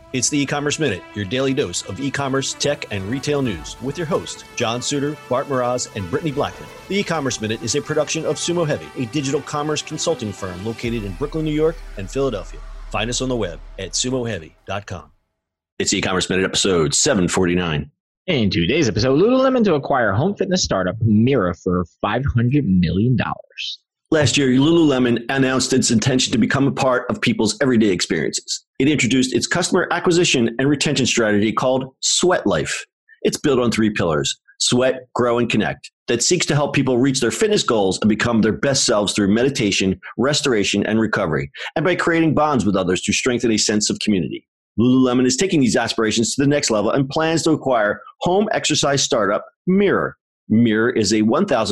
It's the E-Commerce Minute, your daily dose of e-commerce, tech, and retail news with your hosts, John Suter, Bart Mroz, and Brittany Blackman. The E-Commerce Minute is a production of Sumo Heavy, a digital commerce consulting firm located in Brooklyn, New York, and Philadelphia. Find us on the web at sumoheavy.com. It's E-Commerce Minute episode 749. In today's episode, Lululemon to acquire home fitness startup Mirror for $500 million. Last year, Lululemon announced its intention to become a part of people's everyday experiences. It introduced its customer acquisition and retention strategy called Sweat Life. It's built on 3 pillars: sweat, grow, and connect, that seeks to help people reach their fitness goals and become their best selves through meditation, restoration, and recovery, and by creating bonds with others to strengthen a sense of community. Lululemon is taking these aspirations to the next level and plans to acquire home exercise startup Mirror. Mirror is a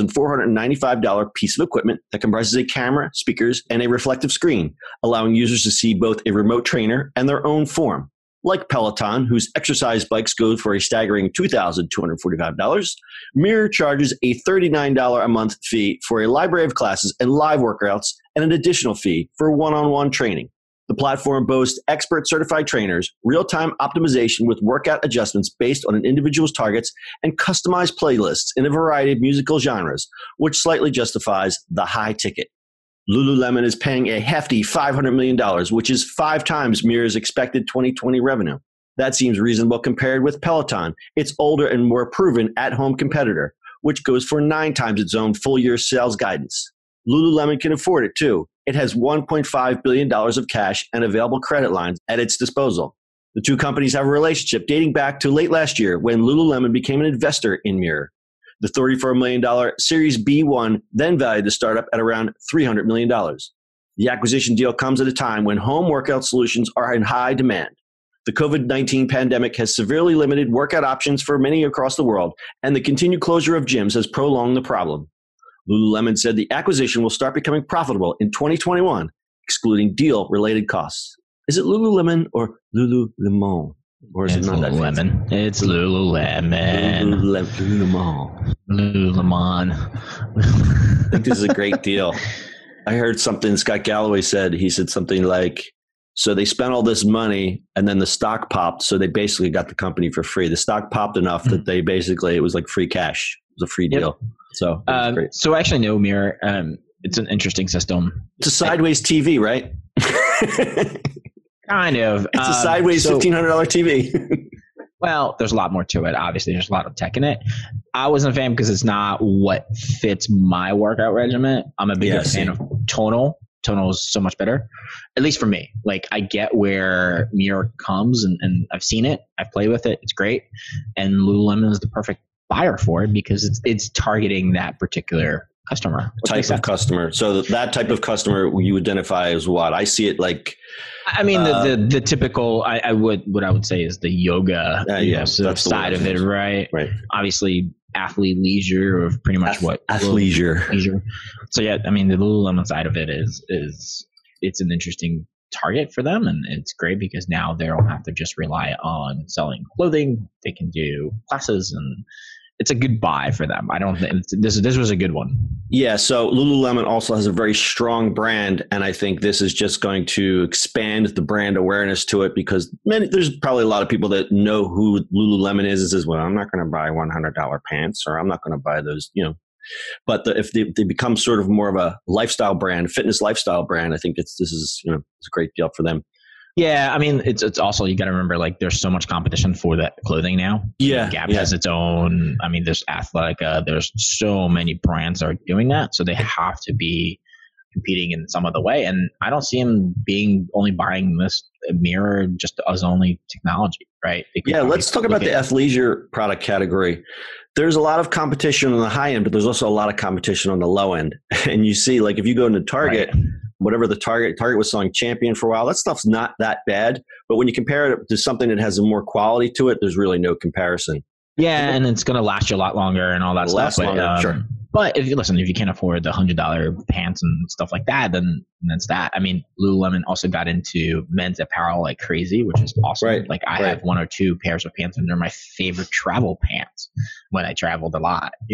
$1,495 piece of equipment that comprises a camera, speakers, and a reflective screen, allowing users to see both a remote trainer and their own form. Like Peloton, whose exercise bikes go for a staggering $2,245, Mirror charges a $39 a month fee for a library of classes and live workouts, and an additional fee for one-on-one training. The platform boasts expert certified trainers, real-time optimization with workout adjustments based on an individual's targets, and customized playlists in a variety of musical genres, which slightly justifies the high ticket. Lululemon is paying a hefty $500 million, which is 5 times Mirror's expected 2020 revenue. That seems reasonable compared with Peloton, its older and more proven at-home competitor, which goes for 9 times its own full-year sales guidance. Lululemon can afford it, too. It has $1.5 billion of cash and available credit lines at its disposal. The 2 companies have a relationship dating back to late last year when Lululemon became an investor in Mirror. The $34 million Series B1 then valued the startup at around $300 million. The acquisition deal comes at a time when home workout solutions are in high demand. The COVID-19 pandemic has severely limited workout options for many across the world, and the continued closure of gyms has prolonged the problem. Lululemon said the acquisition will start becoming profitable in 2021, excluding deal-related costs. Is it Lululemon or Lululemon? Or is It's it not Lululemon. It's Lululemon. Lululemon. I think this is a great deal. I heard something Scott Galloway said. He said something like, so they spent all this money and then the stock popped, so they basically got the company for free. The stock popped enough that they basically, it was like free cash. It was a free deal. So, so I actually know Mirror. It's an interesting system. It's a sideways TV, right? Kind of. It's a sideways $1,500 TV. Well, there's a lot more to it. Obviously, there's a lot of tech in it. I wasn't a fan because it's not what fits my workout regimen. I'm a bigger fan of Tonal. Tonal is so much better, at least for me. Like, I get where Mirror comes, and I've seen it. I've played with it. It's great. And Lululemon is the perfect buyer for it because it's targeting that particular customer. Type of customer. So that type of customer you identify as what? I see it like... I mean, the typical, what I would say is the yoga sort of side of it, right? Right. Obviously, athlete leisure or pretty much Athleisure. Leisure. So yeah, I mean, the Lululemon side of it is it's an interesting target for them, and it's great because now they don't have to just rely on selling clothing. They can do classes, and it's a good buy for them. I don't think this was a good one. Yeah. So Lululemon also has a very strong brand, and I think this is just going to expand the brand awareness to it because there's probably a lot of people that know who Lululemon is and says, well, I'm not going to buy $100 pants, or I'm not going to buy those, But if they become sort of more of a lifestyle brand, fitness lifestyle brand, I think this is it's a great deal for them. Yeah, I mean, it's also, you got to remember, like, there's so much competition for that clothing now. Yeah, Gap has its own. I mean, there's Athletica. There's so many brands that are doing that, so they have to be competing in some other way. And I don't see them only buying this Mirror just as only technology, right? Yeah, let's talk about the athleisure product category. There's a lot of competition on the high end, but there's also a lot of competition on the low end. And you see, like, if you go into Target. Right. Whatever the Target was selling Champion for a while. That stuff's not that bad. But when you compare it to something that has a more quality to it, there's really no comparison. Yeah, and it's going to last you a lot longer and all that stuff. Sure. But if you can't afford the $100 pants and stuff like that, then that's that. I mean, Lululemon also got into men's apparel like crazy, which is awesome. Right. Like, I have 1 or 2 pairs of pants, and they're my favorite travel pants when I traveled a lot,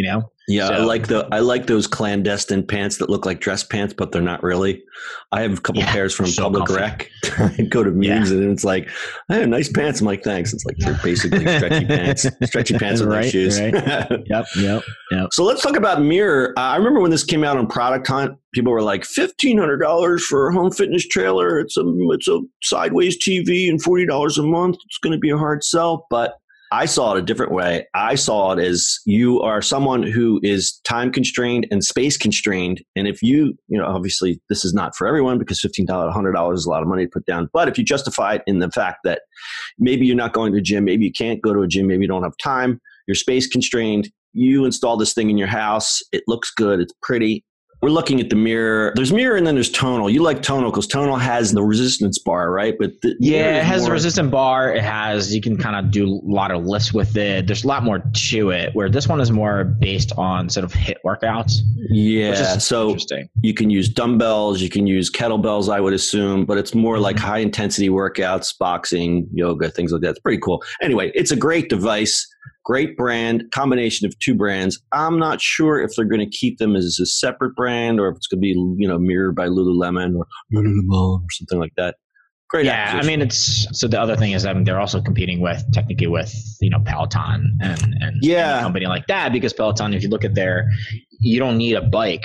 Yeah, so, I like those clandestine pants that look like dress pants, but they're not really. I have a couple pairs from Public Rec. I go to meetings and it's like, I have nice pants. I'm like, thanks. It's like they're basically stretchy pants with nice shoes. Right. Yep. So let's talk about Mirror. I remember when this came out on Product Hunt, people were like, $1,500 for a home fitness trailer. It's a sideways TV and $40 a month. It's going to be a hard sell, but I saw it a different way. I saw it as you are someone who is time constrained and space constrained. And if you obviously this is not for everyone because $100 is a lot of money to put down. But if you justify it in the fact that maybe you're not going to a gym, maybe you can't go to a gym, maybe you don't have time, you're space constrained, you install this thing in your house, it looks good, it's pretty. We're looking at the Mirror. There's Mirror and then there's Tonal. You like Tonal because Tonal has the resistance bar, right? But it has the resistance bar. It has, you can kind of do a lot of lifts with it. There's a lot more to it, where this one is more based on sort of HIIT workouts. Yeah, so you can use dumbbells, you can use kettlebells, I would assume, but it's more like high intensity workouts, boxing, yoga, things like that. It's pretty cool. Anyway, it's a great device. Great brand, combination of two brands. I'm not sure if they're going to keep them as a separate brand or if it's going to be, mirrored by Lululemon or something like that. Great. Yeah, I mean, so the other thing is that they're also competing technically with Peloton and a company like that, because Peloton, if you look at you don't need a bike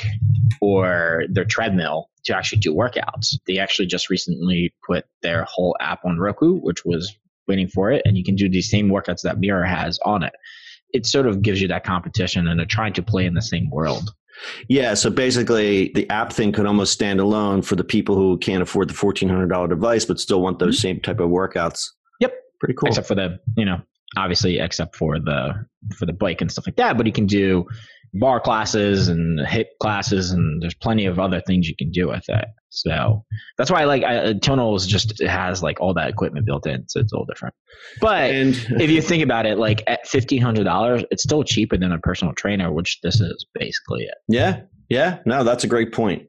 or their treadmill to actually do workouts. They actually just recently put their whole app on Roku, which was waiting for it, and you can do these same workouts that Mirror has on it. It sort of gives you that competition, and they're trying to play in the same world. Yeah, so basically the app thing could almost stand alone for the people who can't afford the $1,400 device but still want those same type of workouts. Yep. Pretty cool. Except for obviously except for the bike and stuff like that, but you can do bar classes and HIIT classes, and there's plenty of other things you can do with it. So that's why I like Tonal it has like all that equipment built in, so it's all different. But if you think about it, like at $1,500, it's still cheaper than a personal trainer, which this is basically it. Yeah. No, that's a great point.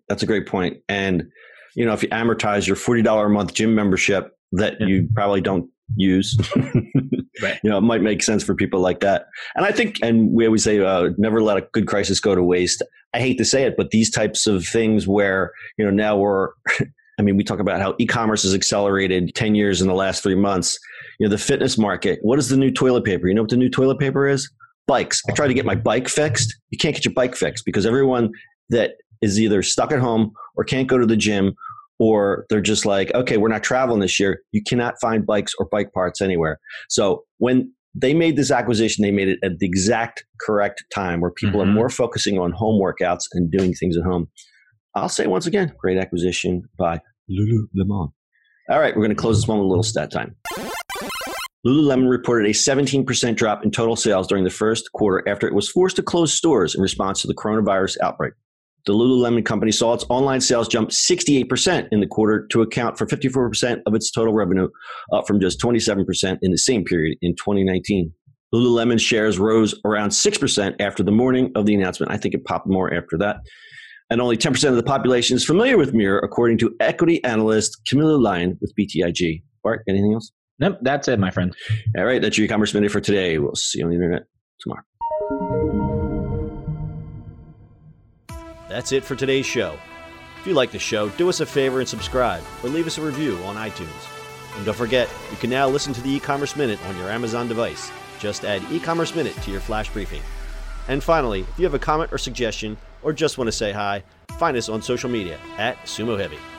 And if you amortize your $40 a month gym membership that you probably don't use, right. It might make sense for people like that. And I think, and we always say, never let a good crisis go to waste. I hate to say it, but these types of things where, now we talk about how e-commerce has accelerated 10 years in the last 3 months. The fitness market, what is the new toilet paper? You know what the new toilet paper is? Bikes. I tried to get my bike fixed. You can't get your bike fixed because everyone that is either stuck at home or can't go to the gym, or they're just like, okay, we're not traveling this year. You cannot find bikes or bike parts anywhere. So when they made this acquisition, they made it at the exact correct time where people are more focusing on home workouts and doing things at home. I'll say once again, great acquisition by Lululemon. All right, we're going to close this one with a little stat time. Lululemon reported a 17% drop in total sales during the first quarter after it was forced to close stores in response to the coronavirus outbreak. The Lululemon company saw its online sales jump 68% in the quarter to account for 54% of its total revenue, up from just 27% in the same period in 2019. Lululemon shares rose around 6% after the morning of the announcement. I think it popped more after that. And only 10% of the population is familiar with Mirror, according to equity analyst Camilla Lyon with BTIG. Bart, anything else? Nope, that's it, my friend. All right, that's your e-commerce minute for today. We'll see you on the internet tomorrow. That's it for today's show. If you like the show, do us a favor and subscribe or leave us a review on iTunes. And don't forget, you can now listen to the e-commerce minute on your Amazon device. Just add e-commerce minute to your flash briefing. And finally, if you have a comment or suggestion or just want to say hi, find us on social media @Sumo Heavy.